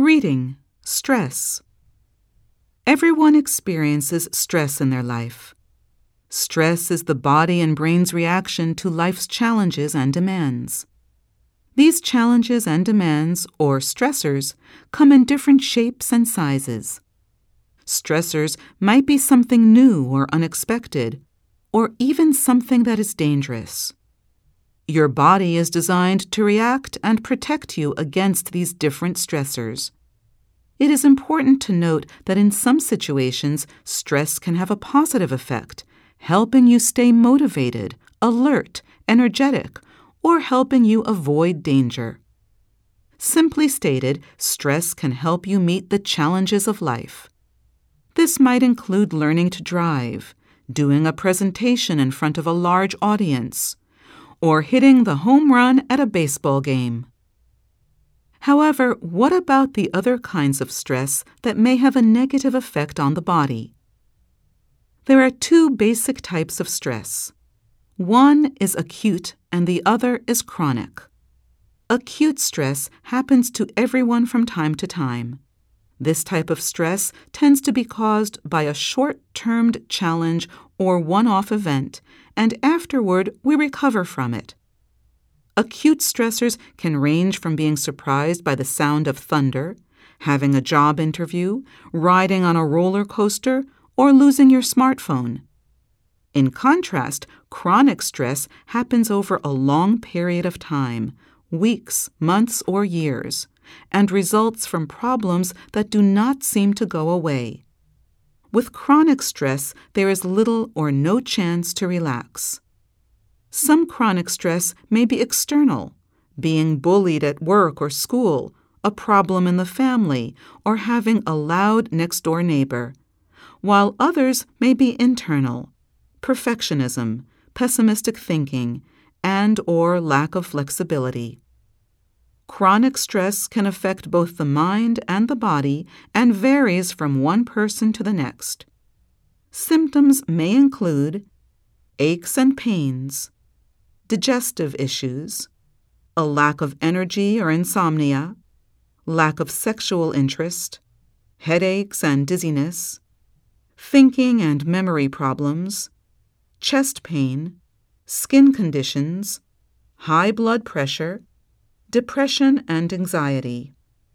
Reading, stress. Everyone experiences stress in their life. Stress is the body and brain's reaction to life's challenges and demands. These challenges and demands, or stressors, come in different shapes and sizes. Stressors might be something new or unexpected, or even something that is dangerous. Your body is designed to react and protect you against these different stressors. It is important to note that in some situations, stress can have a positive effect, helping you stay motivated, alert, energetic, or helping you avoid danger. Simply stated, stress can help you meet the challenges of life. This might include learning to drive, doing a presentation in front of a large audience, or hitting the home run at a baseball game. However, what about the other kinds of stress that may have a negative effect on the body? There are two basic types of stress. One is acute and the other is chronic. Acute stress happens to everyone from time to time. This type of stress tends to be caused by a short-term challenge or one-off event, and afterward we recover from it. Acute stressors can range from being surprised by the sound of thunder, having a job interview, riding on a roller coaster, or losing your smartphone. In contrast, chronic stress happens over a long period of time, weeks, months, or years, and results from problems that do not seem to go away. With chronic stress, there is little or no chance to relax. Some chronic stress may be external, being bullied at work or school, a problem in the family, or having a loud next-door neighbor, while others may be internal, perfectionism, pessimistic thinking, and/or lack of flexibility. Chronic stress can affect both the mind and the body and varies from one person to the next. Symptoms may include aches and pains, digestive issues, a lack of energy or insomnia, lack of sexual interest, headaches and dizziness, thinking and memory problems, chest pain, skin conditions, high blood pressure, depression and anxiety.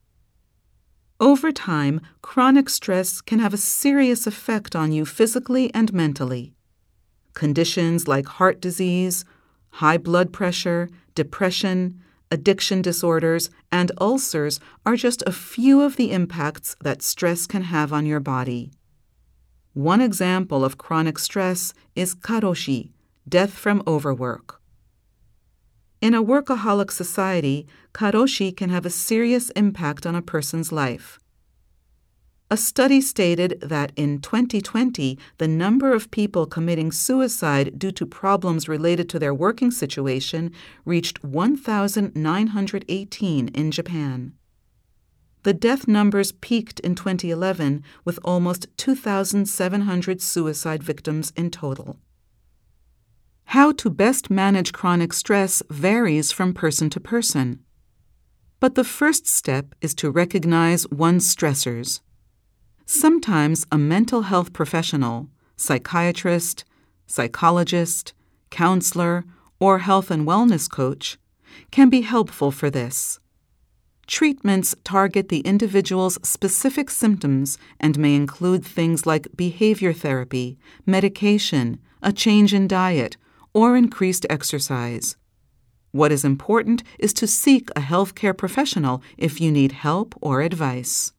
Over time, chronic stress can have a serious effect on you physically and mentally. Conditions like heart disease, high blood pressure, depression, addiction disorders, and ulcers are just a few of the impacts that stress can have on your body. One example of chronic stress is karoshi, death from overwork. In a workaholic society, karoshi can have a serious impact on a person's life. A study stated that in 2020, the number of people committing suicide due to problems related to their working situation reached 1,918 in Japan. The death numbers peaked in 2011 with almost 2,700 suicide victims in total. How to best manage chronic stress varies from person to person. But the first step is to recognize one's stressors. Sometimes a mental health professional, psychiatrist, psychologist, counselor, or health and wellness coach can be helpful for this. Treatments target the individual's specific symptoms and may include things like behavior therapy, medication, a change in diet, or increased exercise. What is important is to seek a healthcare professional if you need help or advice.